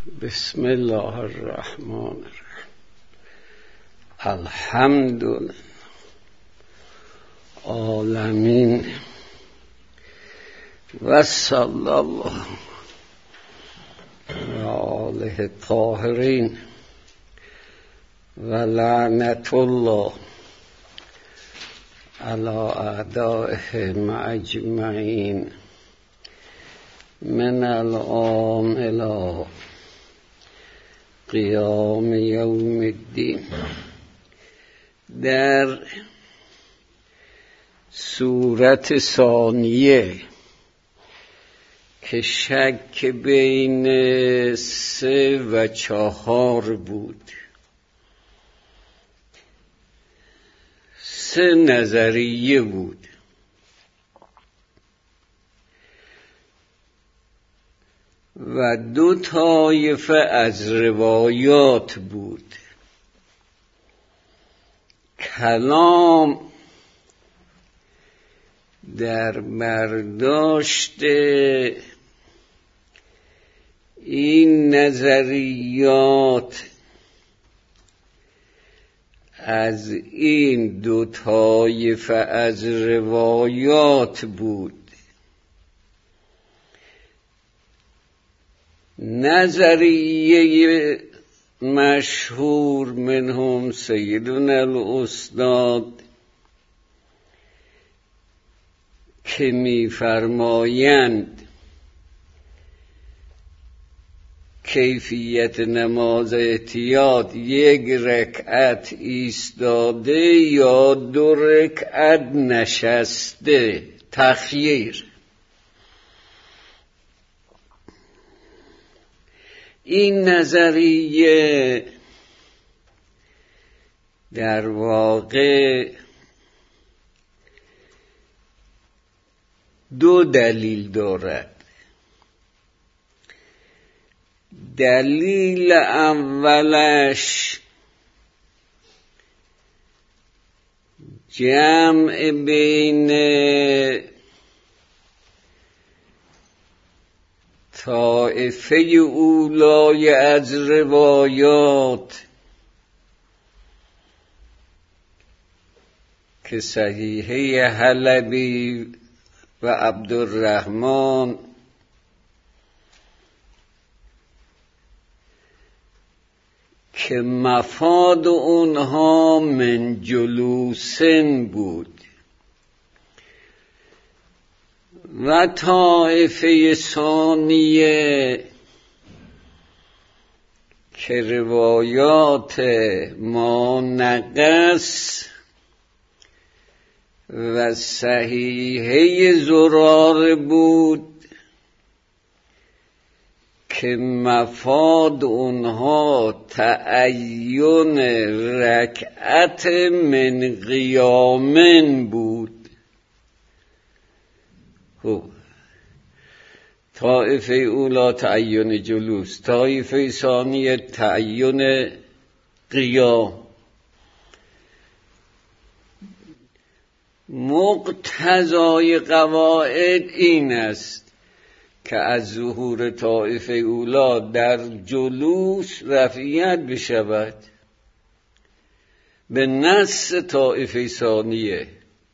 بسم الله الرحمن الرحیم. الحمد لله عالمین و صلی الله و آله الطاهرین و لعنت الله علی اعدائهم اجمعین من الآن الی قیام یوم الدین. در سورت ثانیه که شک بین 3 و 4 بود، 3 نظریه بود. و 2 طایفه از روایات بود. کلام در برداشت این نظریات از این 2 طایفه از روایات بود. نظریه مشهور منهم سیدنا الاستاد که می‌فرمایند کیفیت نماز احتیاط 1 رکعت ایستاده یا 2 رکعت نشسته، تخییر. این نظریه در واقع 2 دلیل دارد. دلیل اولش جمع بین طائفه اولای از روایات که صحیحه حلبی و عبدالرحمن که مفاد اونها من جلوسن بود، و طائفه ثانیه که روایات ما نقص و صحیحه زرار بود که مفاد اونها تعین رکعت من قیامن بود. طائفه اولا تعین جلوس، طائفه ثانیه تعین قیام. مقتضای قواعد این است که از ظهور طائفه اولا در جلوس رفعیت بشود به نص طائفه ثانیه،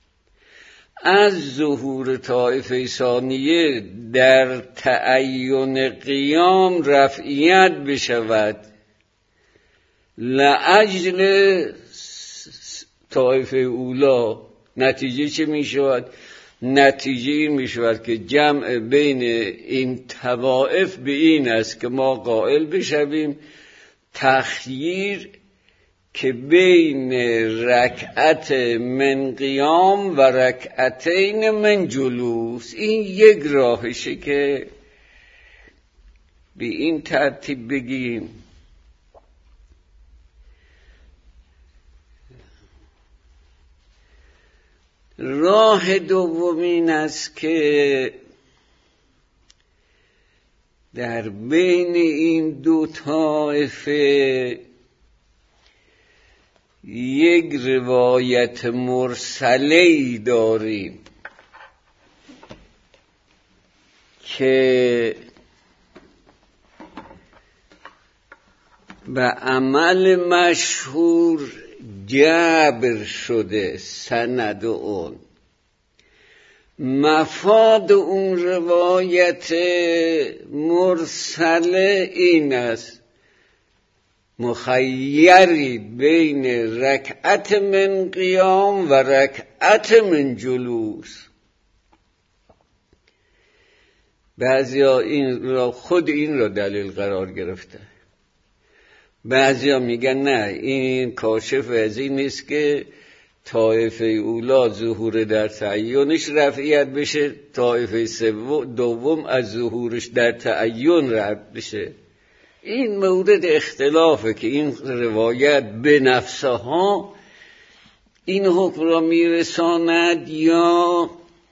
از ظهور طائفه ثانیه در تعین قیام رفعیت بشود لاجل طائفه اولا. نتیجه چه می شود؟ نتیجه این می شود که جمع بین این طوائف به این است که ما قائل بشویم تخییر که بین رکعت من قیام و رکعتین من جلوس، این 1 راهشه که به این ترتیب بگیم. راه دومین است که در بین این 2 طایفه 1 روایت مرسله‌ای داریم که و عمل مشهور جبر شده سند اون. مفاد اون روایت مرسله این است: مخیری بین رکعت من قیام و رکعت من جلوس. بعضیا خود این را دلیل قرار گرفته. بعضیا میگن نه، این کاشف از این نیست که طایفه اولا ظهور در تعیینش رفعیت بشه، طایفه دوم از ظهورش در تعیین رفع بشه. این مورد اختلافه که این روایت به نفسها این حکم را میرساند یا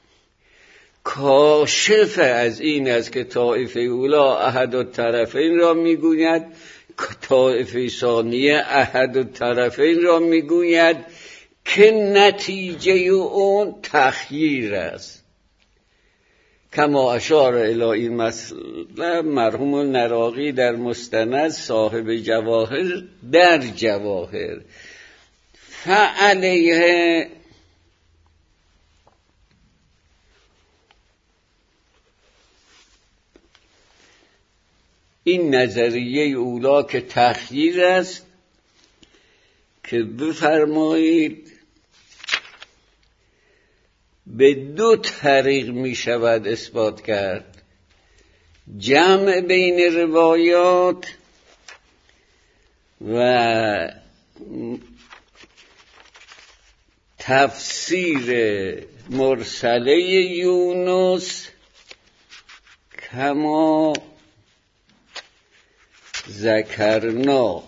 کاشف از این است که طایفه اولا احد الطرفین را میگوید، طایفه ثانیه احد الطرفین را میگوید که نتیجه اون تخییر است. کما اشار الی این مسئله مرحوم النراقی در مستند صاحب جواهر در جواهر. فعلیه این نظریه اولا که تخییر است که بفرمایید به دو طریق می شود اثبات کرد: جمع بین روایات و تفسیر مرسله یونس کما ذکرنا.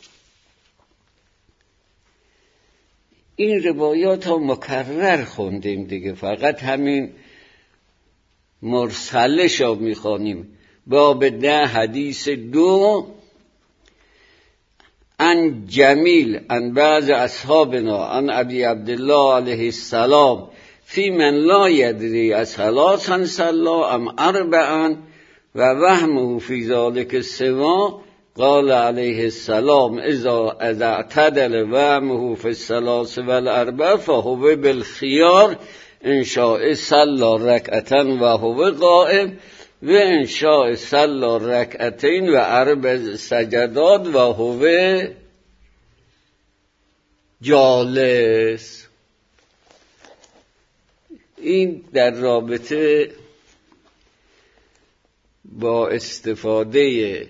این روایات ها مکرر خوندیم دیگه، فقط همین مرسلش ها میخوانیم. باب 10 حدیث 2 عن جمیل عن بعض اصحابنا عن ابی عبدالله علیه السلام فی من لا یدری اثلاثا صلا ام اربعا و وهمه فی ذلک سوا. قال علیه السلام اذا اعتدل وهمه فی الثلاث والاربع فهو بالخيار ان شاء صلى ركعتا وهو قائم و ان شاء صلى ركعتين و اربع سجدات وهو جالس. این در رابطه با استفاده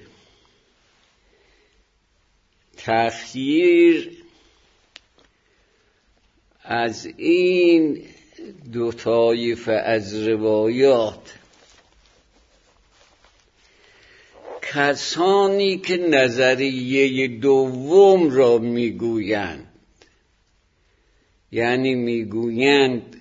تخییر از این دو طایفه از روایات، کسانی که نظریه دوم را میگویند، یعنی میگویند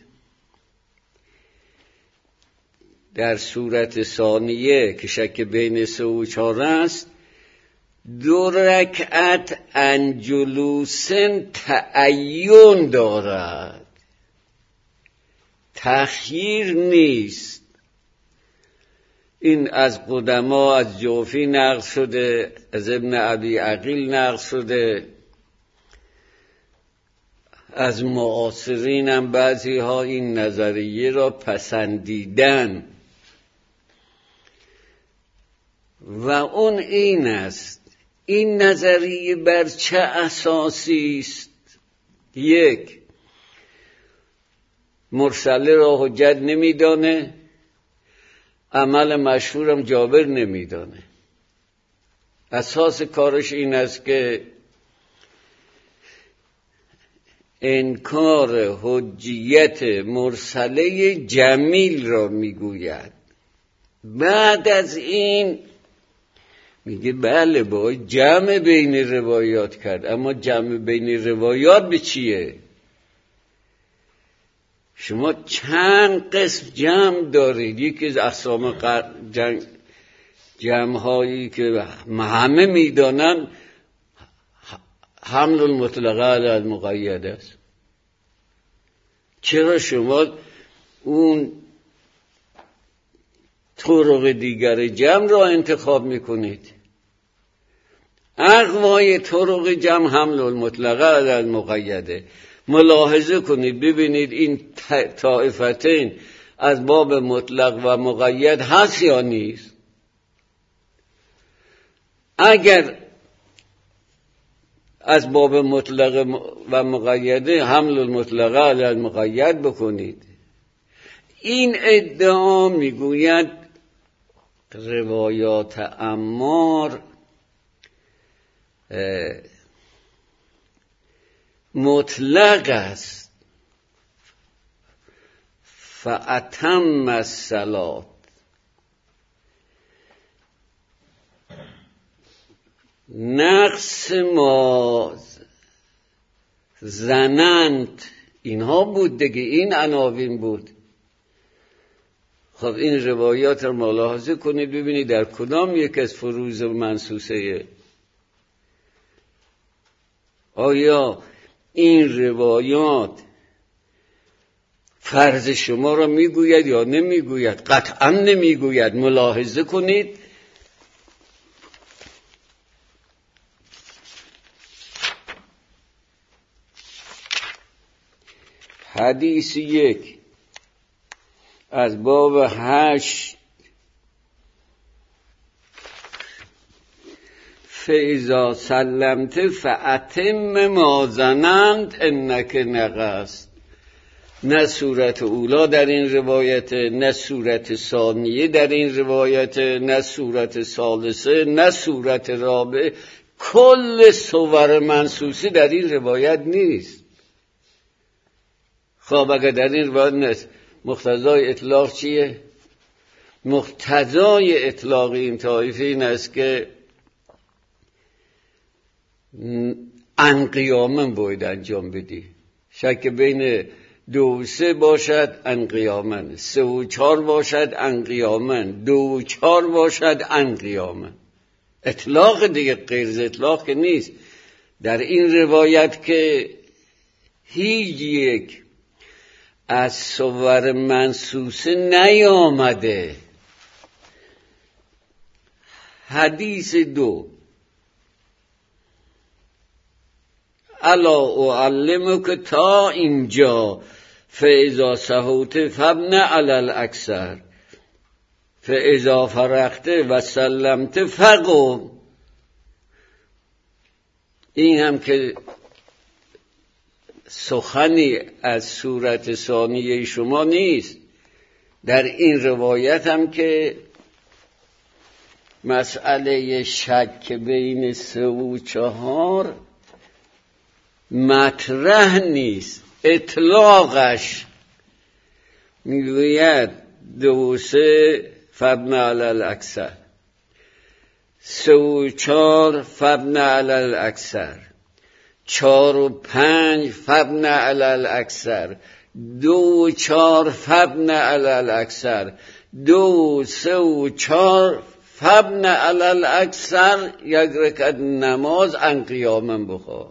در صورت ثانیه که شک بین 3 و 4 است، 2 رکعت عن جلوسن تعین دارد، تخییر نیست. این از قدما، از جوفی نقل شده، از ابن ابی عقیل نقل شده، از معاصرین هم بعضی ها این نظریه را پسندیدن و اون این است: این نظریه بر چه اساسی است؟ 1. مرسله را حجت نمیدانه، عمل مشهورم جابر نمیدانه. اساس کارش این است که انکار حجیت مرسله جمیل را میگوید. بعد از این میگه بله باید جمع بین روایات کرد، اما جمع بین روایات به چیه؟ شما چند قسم جمع دارید. یکی از اقسام جمع هایی که همه میدانن حمل المطلقه علی المقید است. چرا شما اون طرق دیگر جمع را انتخاب میکنید؟ اقوای طرق جمع حمل المطلقه علی المقیده. ملاحظه کنید ببینید این طائفتین از باب مطلق و مقید هست یا نیست. اگر از باب مطلق و مقیده حمل المطلقه علی المقید بکنید، این ادعا میگوید روایات عمار مطلق است. فأتم الصلاة، نقص ما زنند اینها بود دیگه، این عناوین بود. خب این روایات رو ملاحظه کنید ببینید در کدام یک از فروض منصوصه. آیا این روایات فرض شما را میگوید یا نمیگوید؟ قطعا نمیگوید. ملاحظه کنید حدیث 1 از باب 8 فاذا سلمت فأتم ما ظننت انک نقصت. نه صورت اولا در این روایت، نه صورت ثانیه در این روایت، نه صورت ثالثه، نه صورت رابعه. کل صور منصوصی در این روایت نیست. خب اگر در این روایت نیست، مقتضای اطلاق چیه؟ مقتضای اطلاق این طایفه این است که انقیامن باید انجام بدی. شک بین 2 و 3 باشد انقیامن، 3 و 4 باشد انقیامن، 2 و 4 باشد انقیامن. اطلاق دیگه، غیر از اطلاق که نیست. در این روایت که هیچ یک از صور منصوصه نیامده. حدیث 2 الا اعلمک تا اینجا فاذا سهوت فابن علی الاکثر فاذا فرغت و سلمت فقم. این هم که سخنی از صورت ثانیه شما نیست. در این روایت هم که مسئله شک بین 3 و 4 مطرح نیست. اطلاقش میگوید 2 و 3 فابن علی الاکثر، 3 و 4 فابن علی الاکثر، 4 و 5 فابن علی الاکثر، 2 و 4 فابن علی الاکثر، 2 و 3 و 4 فابن علی الاکثر. یک رکعت نماز ان قیامن بخواه.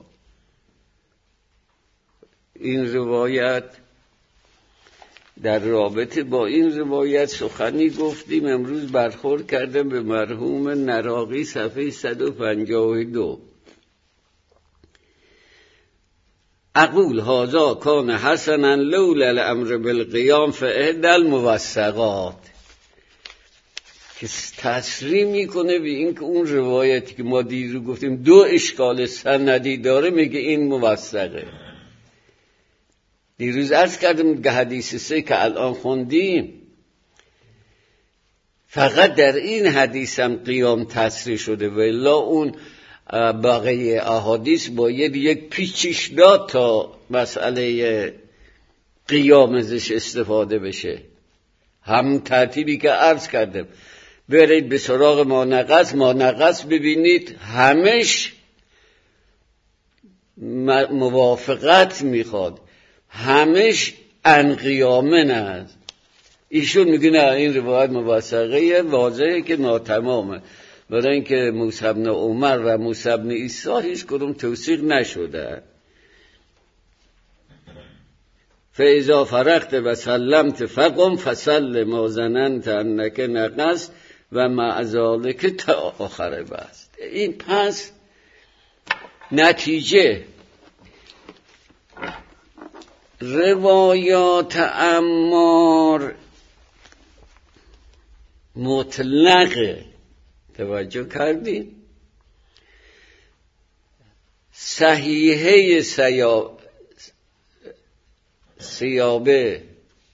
این روایت در رابطه با این روایت سخنی گفتیم. امروز برخورد کردم به مرحوم نراقی صفحه 152. اقول هذا کان حسنا لولا الامر بالقیام فاحدى الموثقات، که تصریح میکنه به این که اون روایتی که ما دیروز گفتیم 2 اشکال سندی داره، میگه این موثقه. دیروز عرض کردم که حدیث 3 که الان خوندیم فقط در این حدیث هم قیام تصریح شده، و الا اون بقیه احادیث باید یک پیچش داد تا مسئله قیام ازش استفاده بشه. هم ترتیبی که عرض کردم. برید به سراغ مانقص ببینید همش موافقت میخواد، همش انقیامن است. ایشون میگه نه این روایت موثقه، واضحه که ناتمامه، برای اینکه موسی بن عمر و موسی بن عیسی هیچ کدوم توثیق نشده. فاذا فرغت و سلمت فقم فصل ما ظننت انک نقصت و مع ذلک تا آخر بست. این پس نتیجه روایات عمار مطلقه، توجه کردید؟ صحیحه سیابه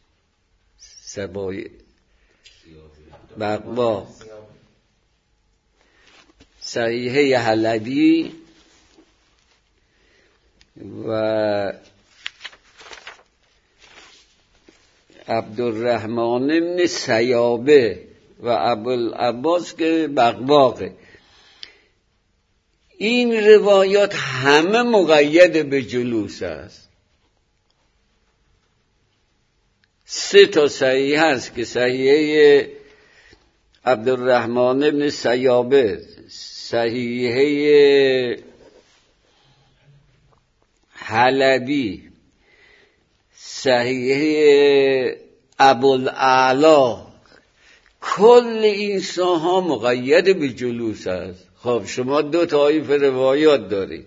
بقوا، صحیحه حلبی و عبدالرحمن بن سیابه و ابوالعباس که بقواقه، این روایات همه مقید به جلوس است. 3 صحیح هست که صحیحه عبدالرحمن بن سیابه، صحیحه حلبی، صحیحه ابوالعلا، کل این ساها مقید به جلوس است. خب شما 2 طایفه روایات دارید،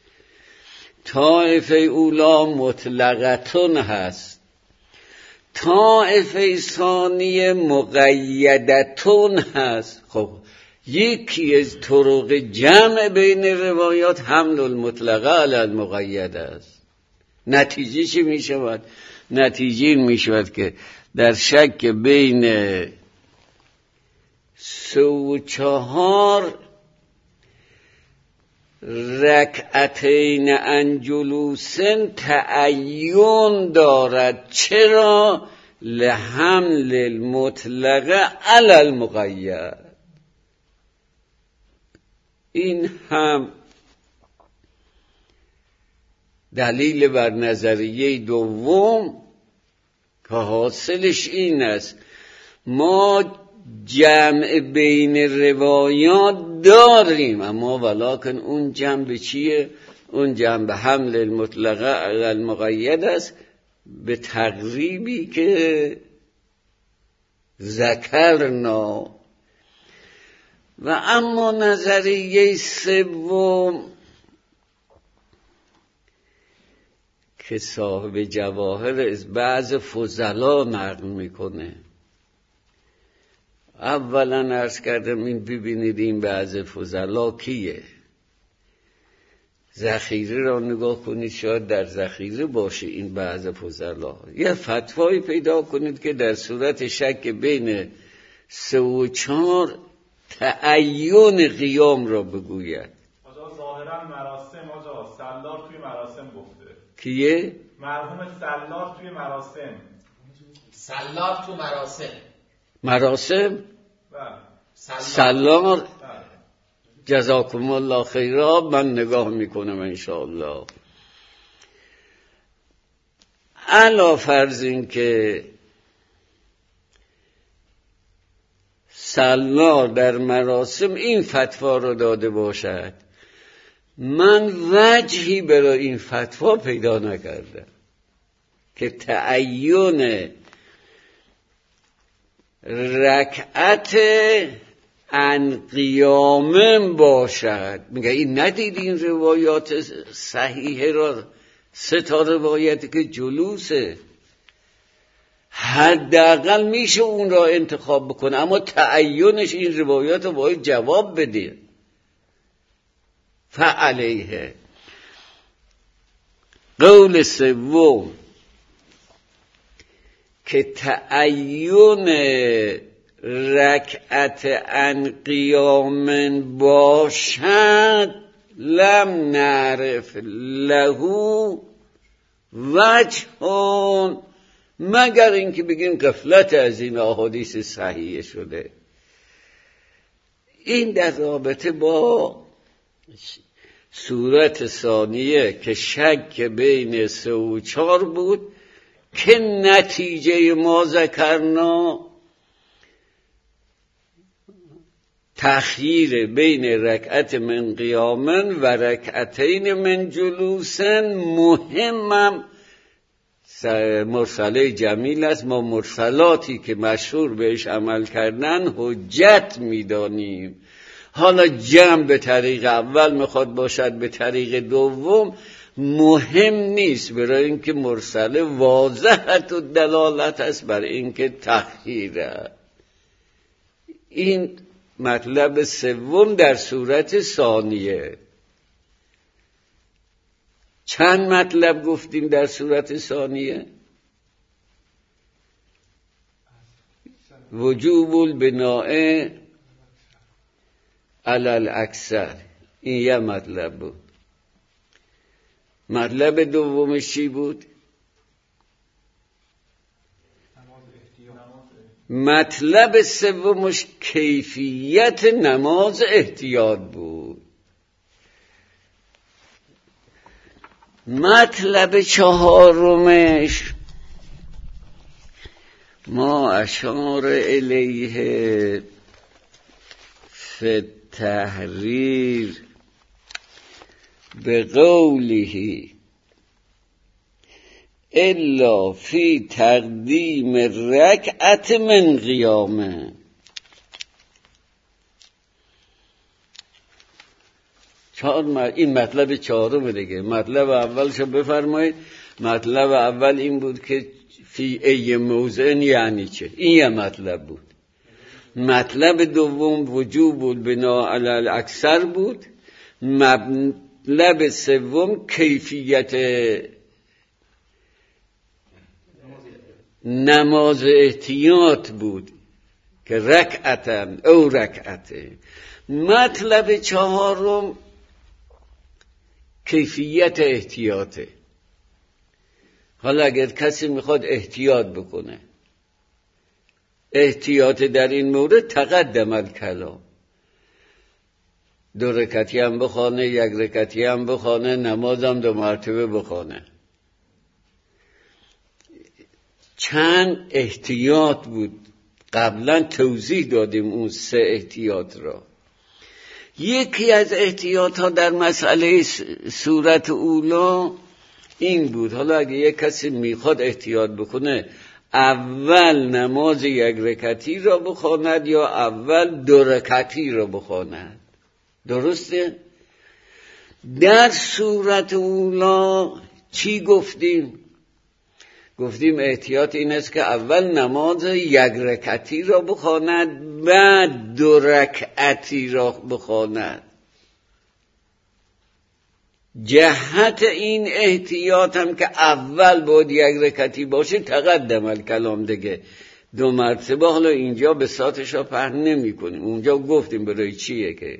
طایفه اولا مطلقتون هست، طایفه ثانیه مقیدتون هست. خب یکی از طرق جمع بین روایات حمل المطلقه علی المقید است. نتیجه چی می شود؟ نتیجه این می شود که در شک بین 3 و 4 رکعتین عن جلوسن تعین دارد. چرا؟ لحمل المطلقه علی المقید. این هم دلیل بر نظریه دوم که حاصلش این است ما جمع بین روایات داریم، اما ولکن اون جمع به چیه؟ اون جمع به حمل المطلقه علی المقید است، به تقریبی که ذکرنا. و اما نظریه سوم که صاحب جواهر از بعض فضلا نقل میکنه، اولا عرض کردم این ببینید این بعض فضلا کیه، ذخیره را نگاه کنید، شاید در ذخیره باشه این بعض فضلا. یه فتوایی پیدا کنید که در صورت شک بین 3 و 4 تعین قیام را بگوید. آجا ظاهرا مراسم، آجا سالار توی مراسم گفته. کیه؟ مرحوم سالار توی مراسم. سالار تو مراسم. مراسم؟ بله. سالار. جزاکم الله خیرا، من نگاه میکنم انشاءالله. علا فرض این که سالار در مراسم این فتوا رو داده باشد، من وجهی برای این فتوا پیدا نکردم که تعین رکعت عن قیام باشد. میگه این ندید این روایات صحیحه را، 3 روایتی که جلوسه، حداقل میشه اون را انتخاب بکنه، اما تعینش این روایات رو باید جواب بده. فعلیه قول سوم که تعین رکعت عن قیام باشد، لم نعرف له وجه، مگر اینکه بگیم غفلت از این احادیث صحیح شده. این در رابطه با صورت ثانیه که شک بین 3 و 4 بود که نتیجه ما ذکرنا تأخیر بین رکعت من قیامن و رکعتین من جلوسن مهمم مرسله جمیل است. ما مرسلاتی که مشهور بهش عمل کردن حجت میدانیم، حالا جمع به طریق اول میخواد باشد به طریق دوم مهم نیست، برای اینکه مرسله واضحت و دلالت است بر اینکه تخییره. این مطلب سوم در صورت ثانیه. چند مطلب گفتیم در صورت ثانیه؟ وجوب البناء علی الاکثر، این یه مطلب بود. مطلب دومش چی بود؟ مطلب سومش کیفیت نماز احتیاط بود. مطلب چهارمش ما اشار الیه فی التحریر به قوله الا فی تقدیم رکعت من قیامه. این مطلب چهارم دیگه. مطلب اولشو بفرمایید. مطلب اول این بود که فی ای موضع یعنی چه، این یه مطلب بود. مطلب دوم وجوب البناء علی الاکثر بود. مطلب سوم کیفیت نماز احتیاط بود که رکعتن او رکعته. مطلب چهارم کیفیت احتیاطه. حالا اگر کسی میخواد احتیاط بکنه، احتیاط در این مورد تقدم الکلام، 2 رکعتی هم بخونه، 1 رکعتی هم بخونه، نمازم 2 مرتبه بخونه. چند احتیاط بود قبلا توضیح دادیم اون 3 احتیاط را. یکی از احتیاط ها در مسئله صورت اولا این بود، حالا اگه یک کسی میخواد احتیاط بکنه اول نماز 1 رکعتی را بخواند یا اول 2 رکعتی را بخواند. درسته؟ در صورت اولا چی گفتیم؟ گفتیم احتیاط این است که اول نماز 1 رکعتی را بخواند بعد 2 رکعتی را بخواند. جهت این احتیاط هم که اول باید 1 رکعتی باشه تقدم الکلام دیگه 2 مرتبه. حالا اینجا به ساتش را پهن نمی کنیم. اونجا گفتیم برای چیه که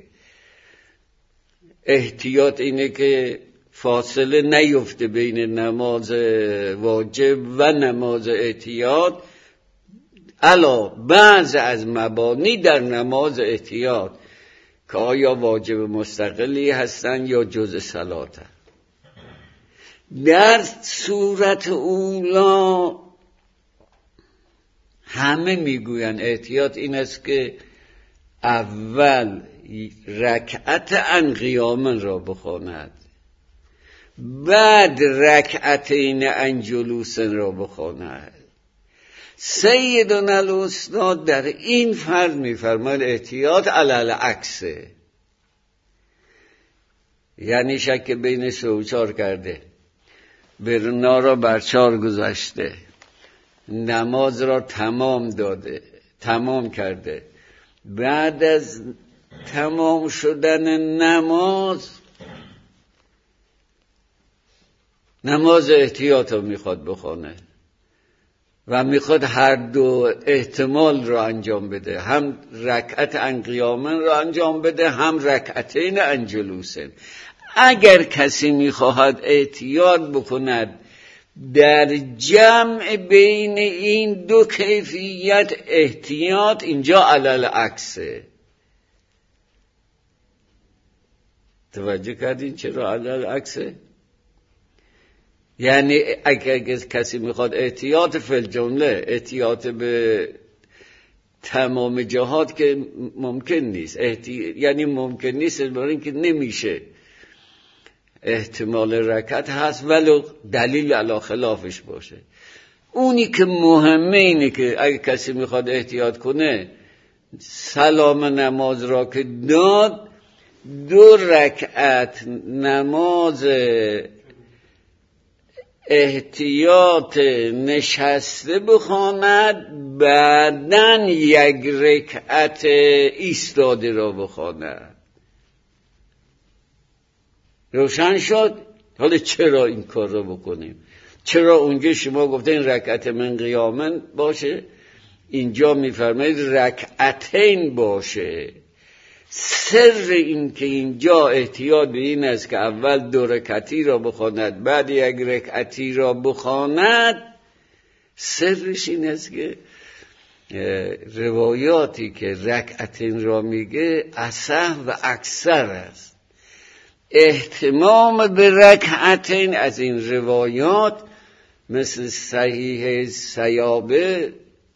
احتیاط اینه که فاصله نیفته بین نماز واجب و نماز احتیاط، علا بعض از مبانی در نماز احتیاط که آیا واجب مستقلی هستن یا جزء صلات. در صورت اولا همه میگوین احتیاط این است که اول رکعت عن قیام را بخواند بعد رکعتین عن جلوس را بخواند. سیدنا الاستاد در این فرض میفرماید احتیاط علی العکسه، یعنی شک بین 3 و 4 کرده، برنا را بر 4 گذاشته، نماز را تمام کرده، بعد از تمام شدن نماز احتیاط رو میخواد بخونه و میخواد هر 2 احتمال رو انجام بده، هم رکعت عن قیام رو انجام بده هم رکعتین عن جلوس. اگر کسی میخواهد احتیاط بکند در جمع بین این 2 کیفیت احتیاط اینجا علل عکسه. توجه کردین چرا علل عکسه؟ یعنی اگر کسی میخواد احتیاط فی الجمله، احتیاط به تمام جهات که ممکن نیست، یعنی ممکن نیست برای اینکه نمیشه، احتمال رکعت هست ولی دلیل علی خلافش باشه. اونی که مهمه اینه که اگر کسی میخواد احتیاط کنه سلام نماز را که داد 2 رکعت نماز احتیاط نشسته بخواند، بعدن 1 رکعت ایستاده را بخواند. روشن شد؟ حالا چرا این کار را بکنیم؟ چرا اونجا شما گفته این رکعت من قیامن باشه، اینجا میفرمایید رکعتین باشه؟ سر این که اینجا احتیاط به این است که اول 2 رکعتی را بخواند بعد 1 رکعتی را بخواند، سرش این است که روایاتی که رکعتین را میگه اصح و اکثر است. اهتمام به رکعتین از این روایات مثل صحیح سیابه،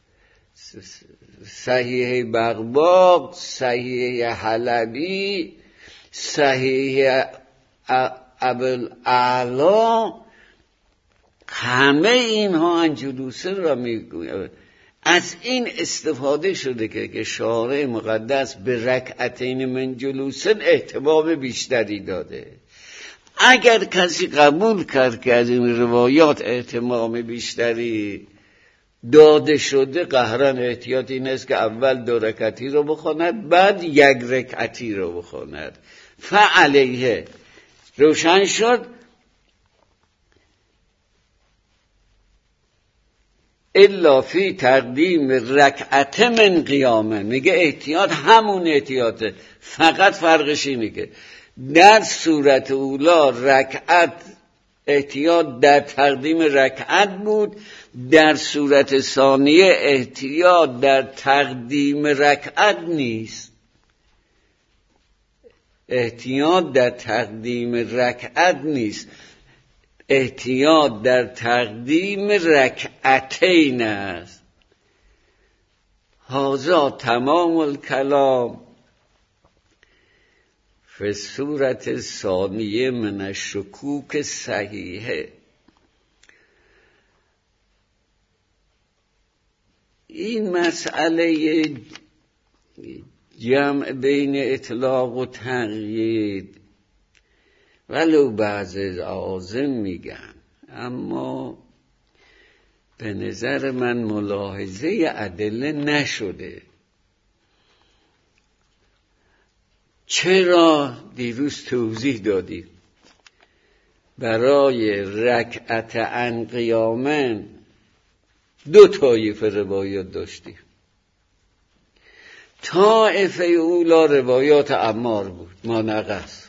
صحیح بغباغ، صحیح حلبی، صحیح ابوالعلا، همه اینها عن جلوسه را میگوید. از این استفاده شده که شارع مقدس به رکعتین من جلوسه اهتمام بیشتری داده. اگر کسی قبول کرد که از این روایات اهتمام بیشتری داده شده، قهرن احتیاط این است که اول 2 رکعتی رو بخواند بعد 1 رکعتی رو بخواند. فعلیه. روشن شد؟ الا فی تقدیم رکعت من قیامه. میگه احتیاط همون احتیاطه، فقط فرقش اینه که در صورت اولا رکعت احتیاط در تقدیم رکعت بود، در صورت ثانیه احتیاط در تقدیم رکعت نیست. احتیاط در تقدیم رکعت نیست، احتیاط در تقدیم رکعتین است. هذا تمام الکلام فی صورت ثانیه من الشکوک صحیحه. این مسئله جمع بین اطلاق و تقیید ولو بعضی عازم میگن، اما به نظر من ملاحظه ادله نشده. چرا؟ دیروز توضیح دادیم. برای رکعت عن قیامن 2 طایفه روایات داشتیم. طایفه اولا روایات عمار بود، ما نقص.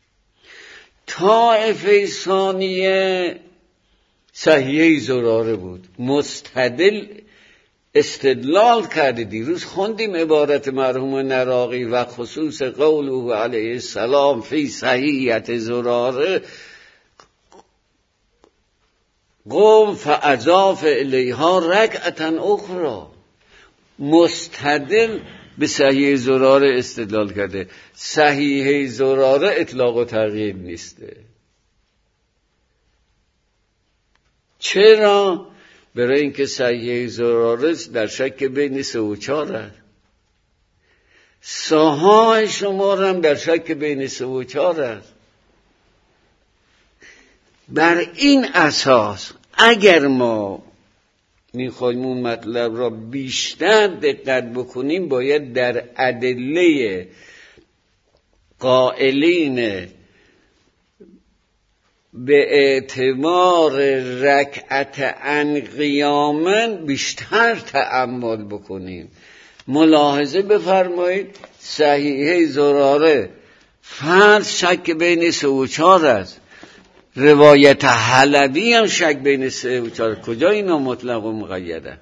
طایفه ثانیه صحیحه زراره بود، مستدل استدلال کرده. دیروز خوندیم عبارت مرحوم نراقی و خصوص قوله علیه السلام فی صحیحیت زراره قوم فاضاف الیها رکعتا اخرى. مستدل به صحیح زراره استدلال کرده. صحیح زراره اطلاق و تقیید نیسته. چرا؟ برای اینکه صحیح زراره در شک بین 3 و 4 است. صحاح شما هم در شک بین 3 و 4 است. بر این اساس اگر ما میخوایم اون مطلب را بیشتر دقت بکنیم، باید در ادله قائلین به اعتبار رکعت عن قیامن بیشتر تأمل بکنیم. ملاحظه بفرمایید صحیحه زراره فرض شک بین 3 و 4 است، روایت حلبی هم شک بین 3 و 4. کجا اینا مطلق و مقیده؟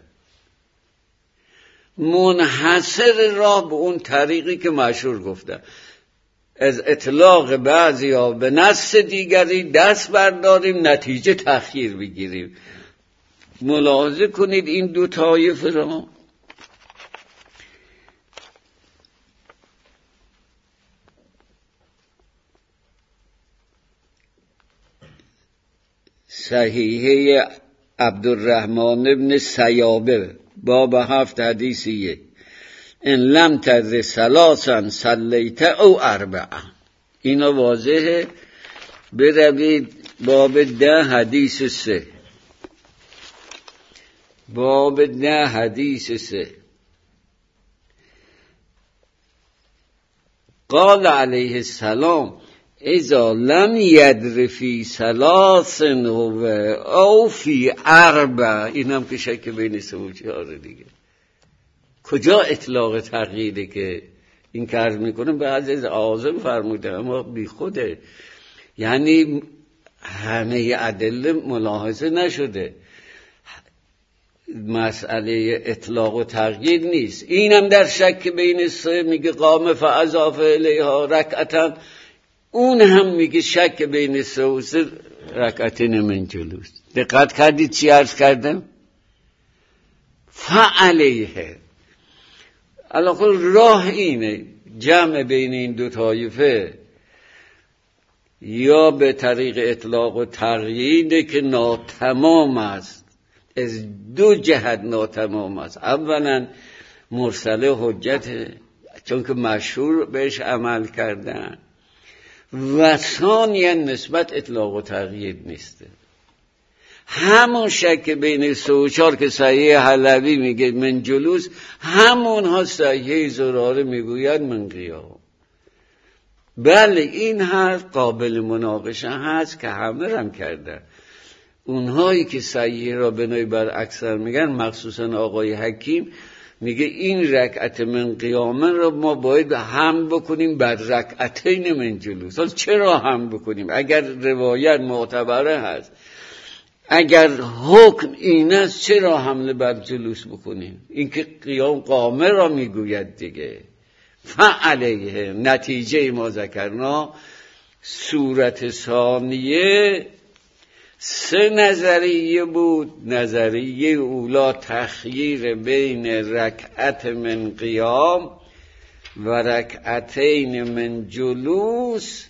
منحصر راه به اون طریقی که مشهور گفته، از اطلاق بعضی ها به نص دیگری دست برداریم، نتیجه تأخیر بگیریم. ملاحظه کنید این 2 طایفه را. صحیحه عبدالرحمن ابن سیابه باب 7 حدیث 1. ان لم تدر ثلاثا صلیت او اربعا. اینا واضحه. بروید باب 10 حدیث 3. باب 10 حدیث 3. قال علیه السلام اذا لم یدر فی ثلاث او فی اربع. این هم که شک بین سوچه ها دیگه. کجا اطلاق تغییره که این که عرض میکنم به عزیز آزم فرموده اما بی خوده، یعنی همه ادله ملاحظه نشده، مسئله اطلاق و تغییر نیست. اینم در شک بین سه میگه قام فاضافه الیها رکعتن، اون هم میگه شک بین سه و سه رکعتین من جلوس. دقت کردید چی عرض کردم؟ فعلیه علاقه راه اینه جمع بین این دو طایفه یا به طریق اطلاق و تغییر که ناتمام است، از دو جهت ناتمام است. اولا مرسله حجت چون که مشهور بهش عمل کردن، و ثانیا نسبت اطلاق و تغییر نیسته. همون شک بین 3 و 4 که صحیح حلبی میگه من جلوس، همون ها صحیح زراره میگوید من قیام. بله این حرف قابل مناقشه هست که همه رم کرده. اونهایی که صحیح را بنای بر اکثر میگن، مخصوصا آقای حکیم میگه این رکعت من قیامن را ما باید هم بکنیم بر رکعتین من جلوس. حالا چرا هم بکنیم؟ اگر روایت معتبره هست، اگر حکم این است، چرا حمله بر جلوس بکنیم؟ این که قیام قامه را میگوید دیگه. فعلیه نتیجه ما ذکرنا. صورت ثانیه 3 نظریه بود. نظریه اولا تخییر بین رکعت من قیام و رکعتین من جلوس.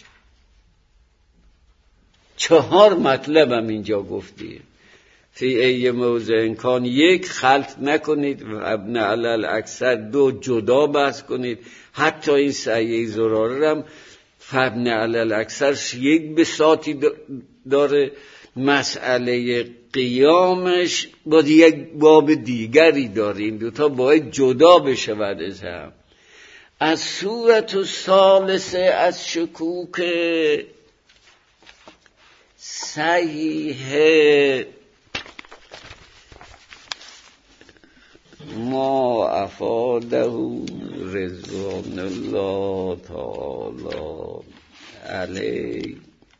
4 مطلب هم اینجا گفتیم. فی ای موضع امکان 1 خلط نکنید و ابن علل اکثر 2 جدا بحث کنید. حتی این سعیه زراره هم فابن علل اکثر 1 بساطی داره. مسئله قیامش با یک باب دیگری داره. این دوتا باید جدا بشود از هم. از صورت و ثالثه از شکوک صحیح ما افاده رضوان الله تعالی علیه.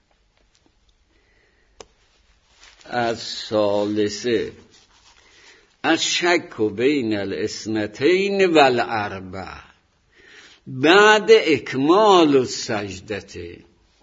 از ثالثه از شک بین الاثنتین و الاربع بعد اکمال السجدته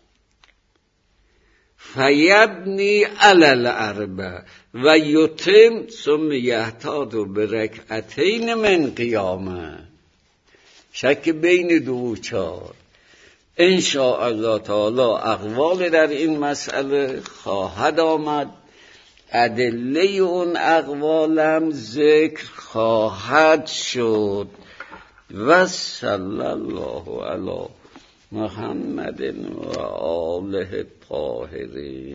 فیبنی علی الاربع و یتم ثم یحتاط برکعتین من قیامه. شک بین 2 و 4. ان شاء الله تعالی اقوال در این مسئله خواهد آمد. ادله اون اقوالم ذکر خواهد شد. و صلی الله علی محمد و آله الطاهرین.